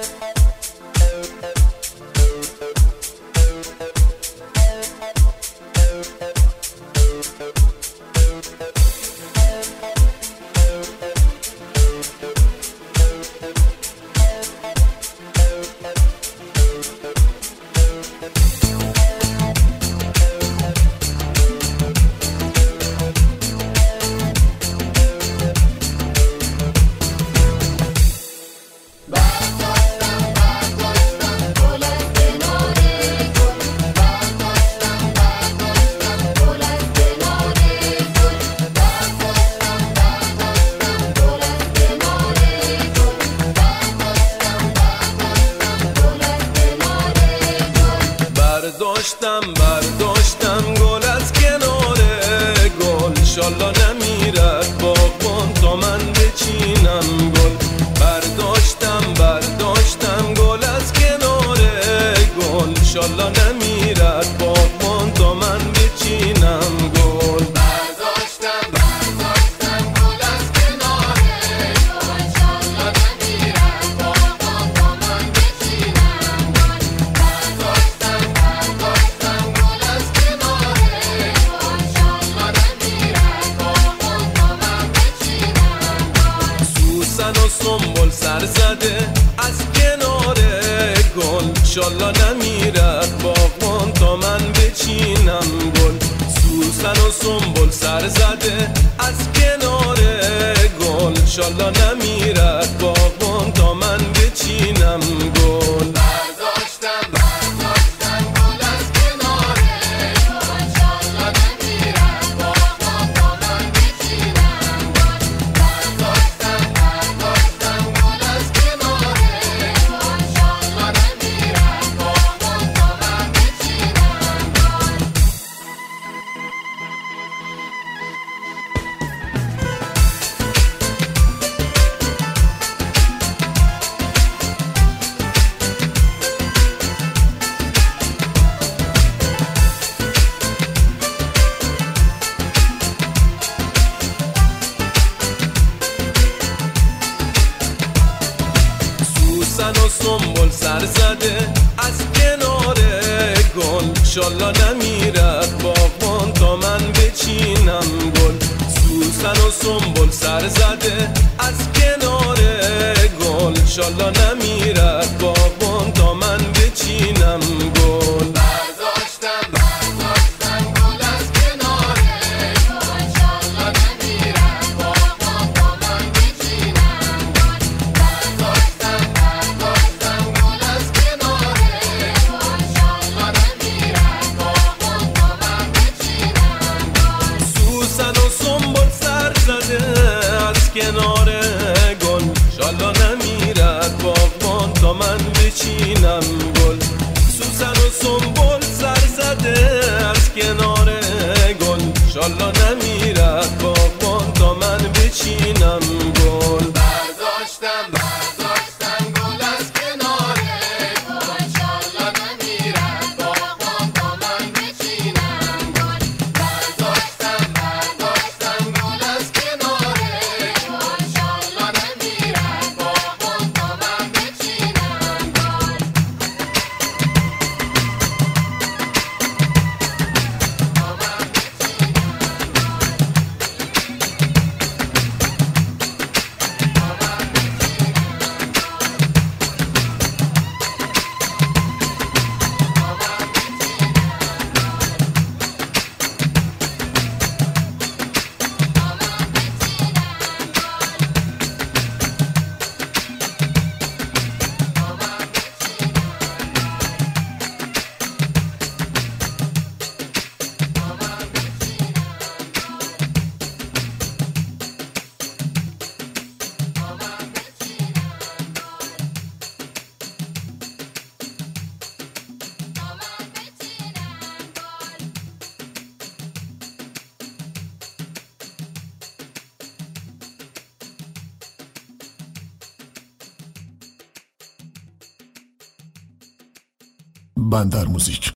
برداشتم گل از کنار گل، انشالله نمیرد باغبان تا من بچینم گل. برداشتم گل از کنار گل، انشالله نمیرد باغبان تا من بچینم گل. سنبل سر زده از کنار گل، انشالله نمیرد باغبان تا من بچینم گل. سوسن و سنبل سر زده از کنار گل، انشالله نمیرد باغبان تا من بچینم گل. سوسن و سنبل سر زده از کنار گل، انشالله نمیرد باغبان تا من بچینم گل. سوسن و سنبل سر زده از کنار گل، انشالله نمیرد باغبان تا من بچینم گل. کنار گل، انشالله نمیرد باغبان تا من بچینم گل. سوسن و سنبل سر زده از کنار گل، انشالله نمیرد باغبان تا من بچینم گل. برداشتم گل از کنار گل، انشالله نمیرد باغبان تا من بچینم گل. برداشتم گل از کنار بندر موزیک.